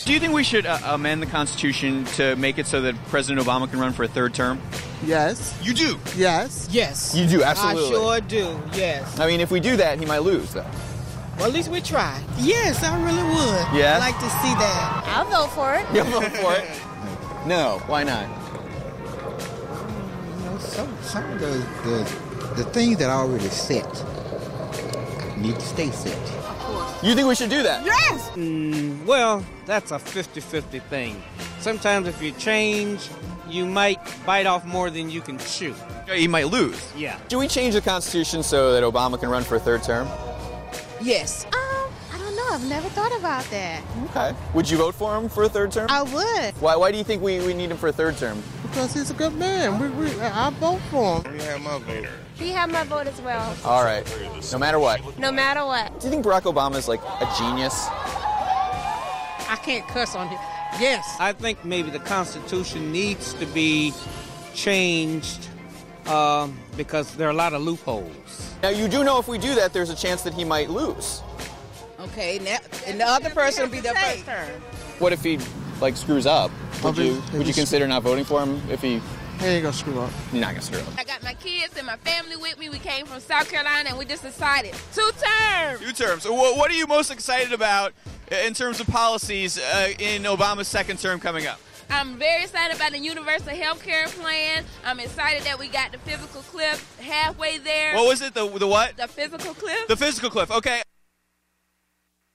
Do you think we should amend the Constitution to make it so that President Obama can run for a third term? Yes. You do? Yes. Yes. You do, absolutely. I sure do, yes. I mean, if we do that, he might lose, though. Well, at least we try. Yes, I really would. Yeah? I'd like to see that. I'll vote for it. You'll vote for it? No. Why not? You know, some of the things that are already set need to stay set. You think we should do that? Yes! Well, that's a 50-50 thing. Sometimes if you change, you might bite off more than you can chew. He might lose. Yeah. Do we change the Constitution so that Obama can run for a third term? Yes. I don't know. I've never thought about that. Okay. Would you vote for him for a third term? I would. Why do you think we need him for a third term? Because he's a good man. I vote for him. You have my vote. He had my vote as well. All right. No matter what. No matter what. Do you think Barack Obama is like a genius? I can't cuss on him. Yes. I think maybe the Constitution needs to be changed because there are a lot of loopholes. Now, you do know if we do that, there's a chance that he might lose. Okay, and the other person will be the first term. What if he, screws up? Would you consider not voting for him if he... He ain't gonna screw up. You're not going to screw up. I got my kids and my family with me. We came from South Carolina, and we just decided 2 terms. 2 terms. So what are you most excited about in terms of policies in Obama's second term coming up? I'm very excited about the universal health care plan. I'm excited that we got the physical cliff halfway there. What was it? The what? The physical cliff. The physical cliff. Okay.